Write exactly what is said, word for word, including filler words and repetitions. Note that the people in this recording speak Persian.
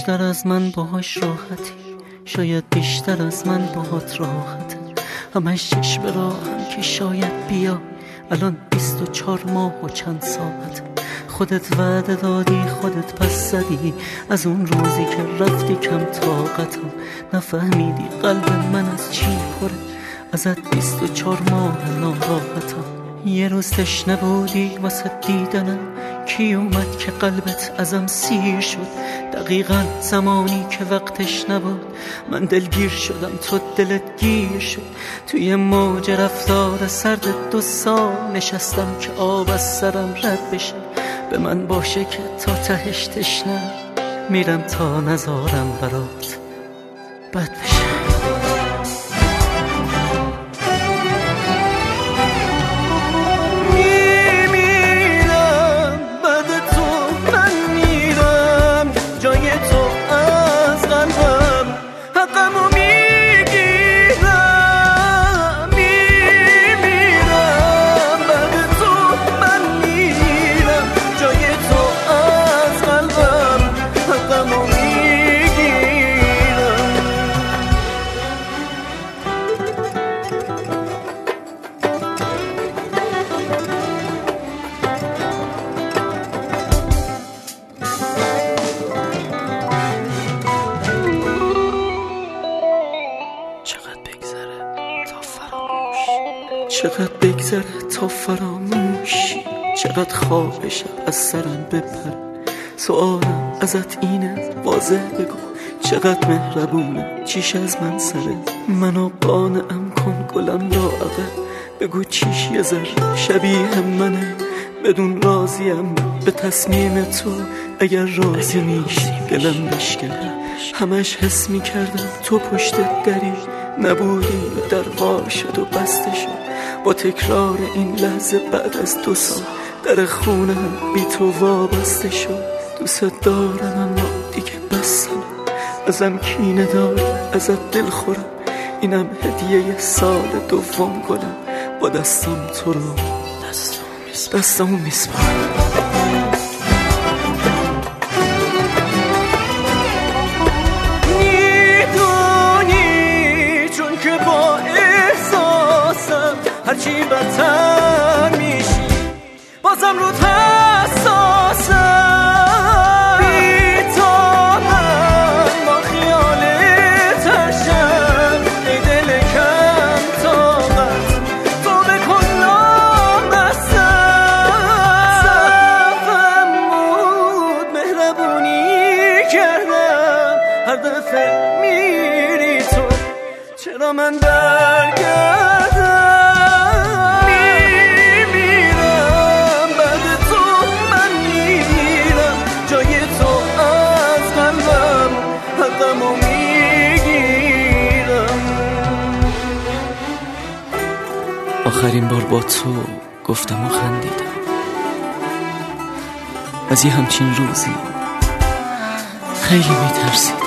بیشتر از من باهاش راحتی، شاید بیشتر از من باهات راحته. همش چشم راهم که شاید بیا، الان بیست و چهار ماه و چند ساعت. خودت وعده دادی خودت پس زدی، از اون روزی که رفتی کم طاقتم. نفهمیدی قلب من از چی پره، ازت بیست و چهار ماه ناراحتم. یه روز تشنه بودی واسه دیدنم، کی اومد که قلبت ازم سیر شد؟ دقیقا زمانی که وقتش نبود، من دلگیر شدم تو دلت گیر شد. توی موج رفتار سرد دو سال نشستم که آب از سرم رد بشه. به من باشه که تا تهش تشنه میرم تا نزارم برات بد بشه. چقدر بگذره تا فراموشی، چقدر خواب شب از سرم بپره. سوالم ازت اینه واضح بگو، چقدر مهربونه چیش از من سره. منو قانعم کن گلم لاغه، بگو چیش یه ذره شبیه منه. بدون راضیم به تصمیم تو، اگر راضی میشی دلم بشکنه. همش حس میکردم تو پشت دری نبودی و در وا شد و بسته شد. با تکرار این لحظه بعد از دو سال در خونه بی تو وابسته شد. دوست دارم اما دیگه بسم، ازم کینه داری ازت دل خورم. اینم هدیه سال دوم گلم، با دستم تو رو دستمو میسپارم. هرچی بدتر میشی بازم رو حساسم. بی تو من با خیالت هرشم، ای دل کم طاقت تو بکن نامستم. صفم بود مهربونی کردم، هر دفعه میری تو چرا من برگردم؟ آخرین بار با تو گفتم و خندیدم، از یه همچین روزی خیلی میترسیدم.